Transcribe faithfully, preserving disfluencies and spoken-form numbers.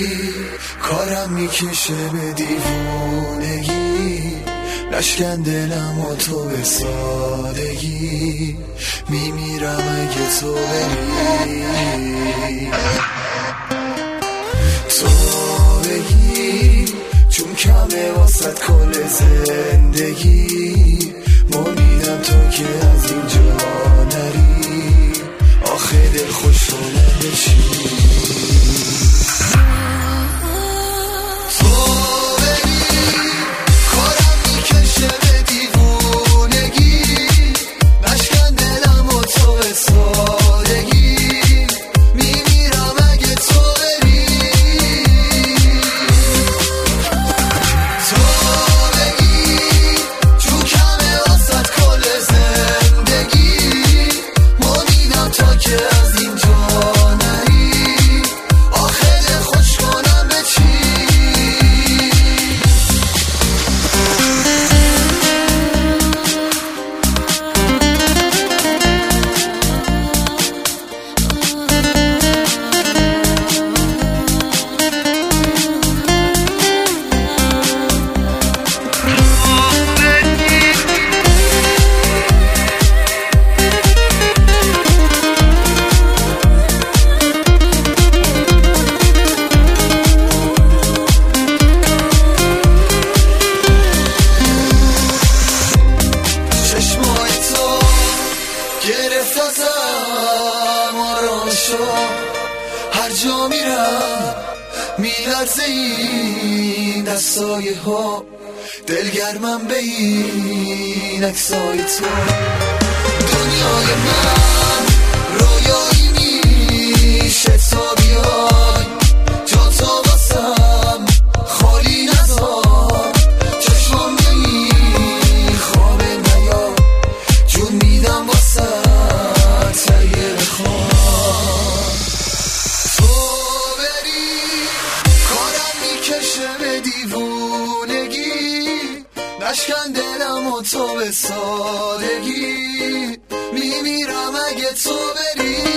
کارم میکشه به دیوونگی، نشکن دلم و تو به سادگی، میمیرم اگه تو بری. تو بگی چون کمه واسد کل زندگی، مومیدم تو که از اینجا نری، آخه دل خوش کنه چی. هر جا میرم میلرزه این دستای ها، دلگرمم به این عکسای تو. دنیای من رویایی میشه تا بیای، جا تو واسم خالی نذار، چشمام نمی خوابه نیا، جون میدم واسه تهیه بخواه. به دیوونگی نشکن دلم و تو به سادگی، میمیرم اگه تو بری.